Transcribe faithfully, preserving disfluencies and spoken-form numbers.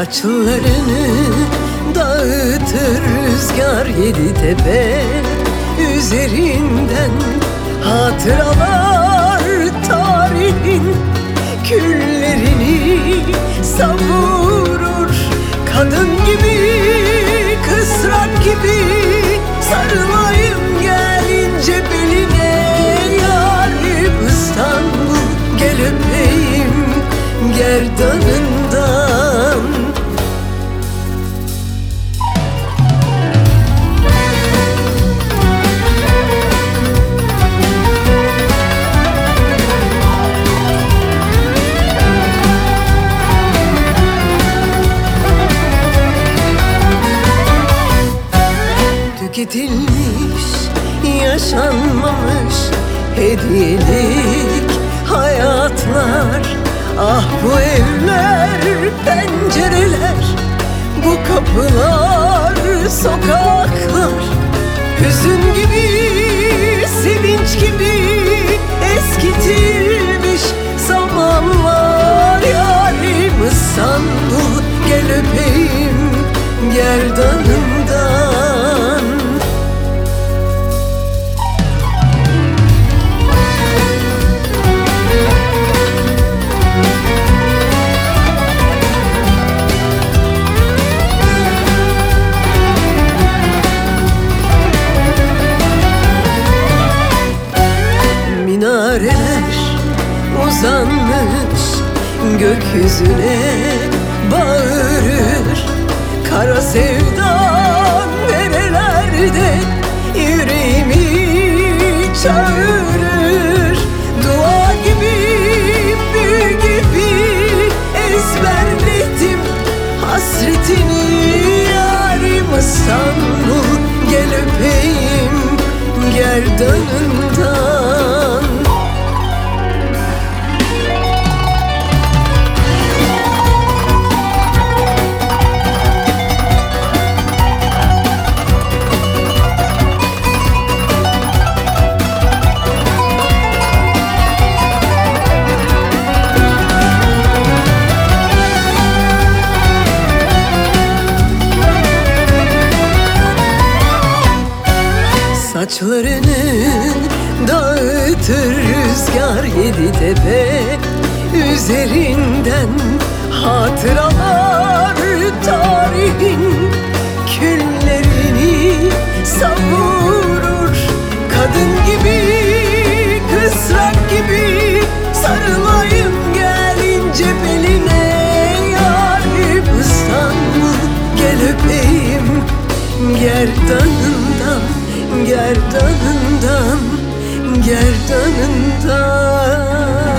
Saçlarını dağıtır rüzgar yedi tepe üzerinden. Hatıralar tarihin küllerini savurur. Kadın gibi, kısrak gibi sarılayım gelince beline. Yarim İstanbul, gel öpeyim gerdanından. Tüketilmiş, yaşanmamış hediyelik hayatlar. Ah bu evler, pencereler, bu kapılar, sokaklar. Hüzün gibi, sevinç gibi eskitilmiş zamanlar. Yarim İstanbul, gel öpeyim gerdanından. Minareler uzanmış gökyüzüne bağırır. Kara sevdan nerelerde yüreğimi çağırır. Dua gibi, büyü gibi ezberledim hasretini. Yarim İstanbul, gel öpeyim gerdanından. Saçlarını dağıtır rüzgar yedi tepe üzerinden. Hatıralar tarihin küllerini savurur. Kadın gibi, kısrak gibi sarılayım gelince beline. Yarim İstanbul, gel öpeyim gerdanından. Gerdanından, gerdanından.